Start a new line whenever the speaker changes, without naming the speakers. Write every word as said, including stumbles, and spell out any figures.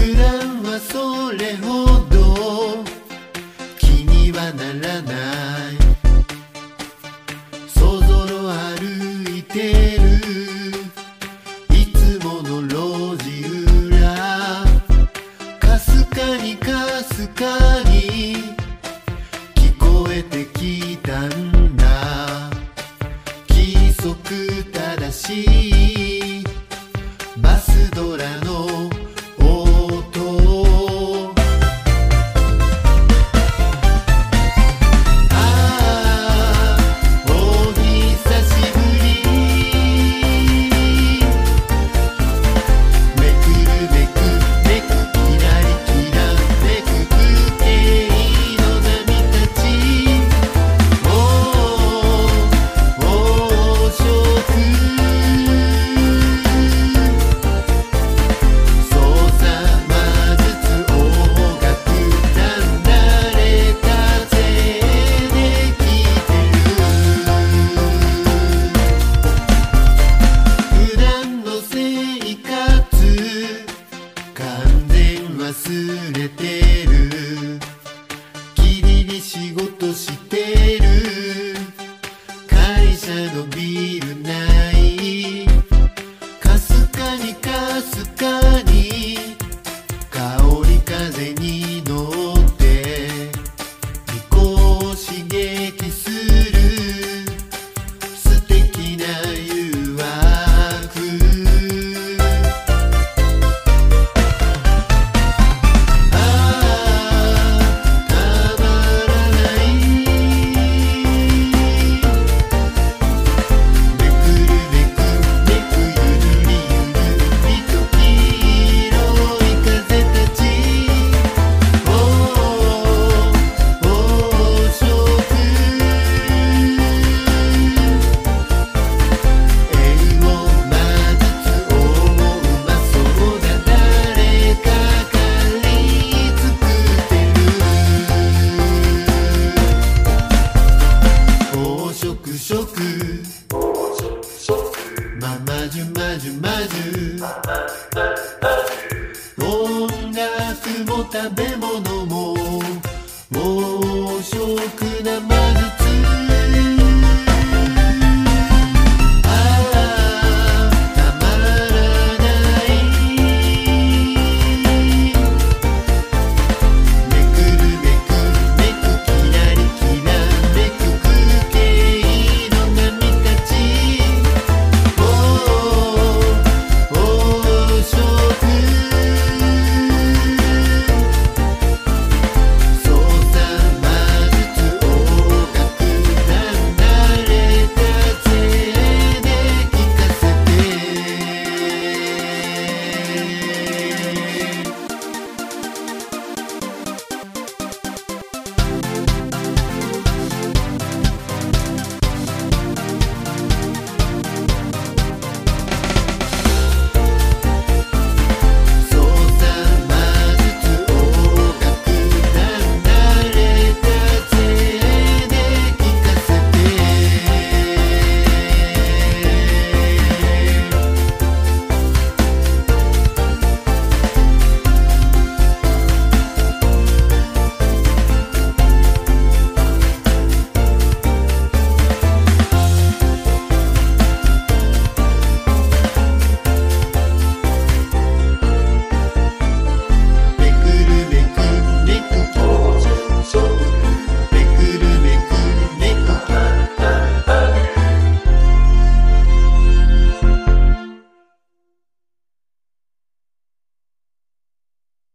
段はそれほど気にはならない。そぞろ歩いてるいつもの路地裏、かすかにかすかに聞こえてきたんだ。規則正しいバスドラの忘れてる。きりに仕事してる会社のビル内、かすかにかすかに香り風に乗って利己を刺激する素敵な誘惑。ままじゅまじゅまじゅ、音楽も食べ物も黄色な